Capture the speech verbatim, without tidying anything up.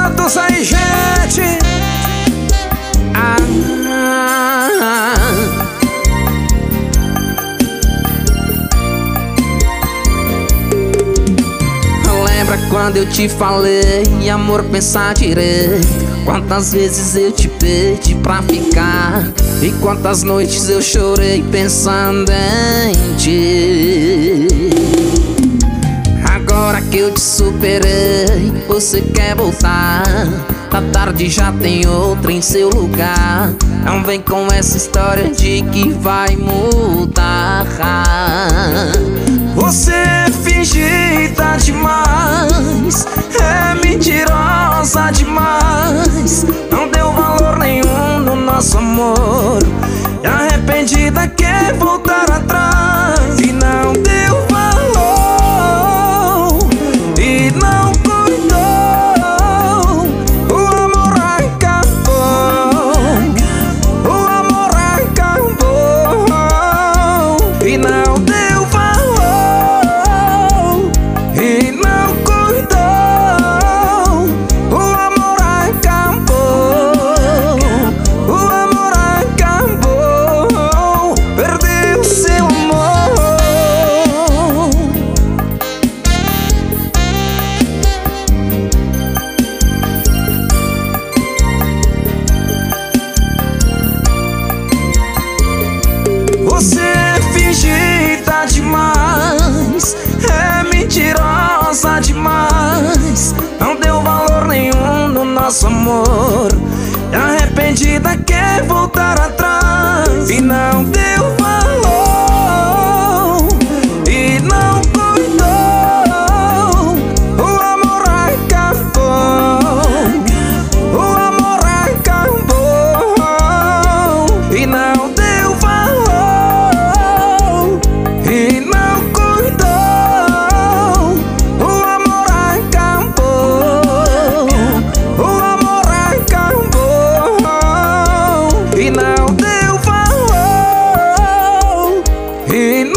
Santos aí, gente. Ah, lembra quando eu te falei, amor, pensar direito? Quantas vezes eu te pedi pra ficar, e quantas noites eu chorei pensando em ti. Agora que eu te superei, você quer voltar? Tá tarde, já tem outra em seu lugar. Não vem com essa história de que vai mudar. Você é fingida demais, é mentirosa demais. Não deu valor nenhum no nosso amor, e arrependida quer voltar atrás. E não deu valor, e não cuidou. O amor acabou, o amor acabou. E não deu valor, e não cuidou. O amor acabou, o amor acabou. Perdeu seu amor. Você é fingida demais, é mentirosa demais. Não deu valor nenhum no nosso amor, e arrependida quer voltar atrás. E não deu valor, e não cuidou. O amor acabou, o amor acabou. E não deu valor, e não cuidou. O amor acabou, o amor acabou. E não deu valor, e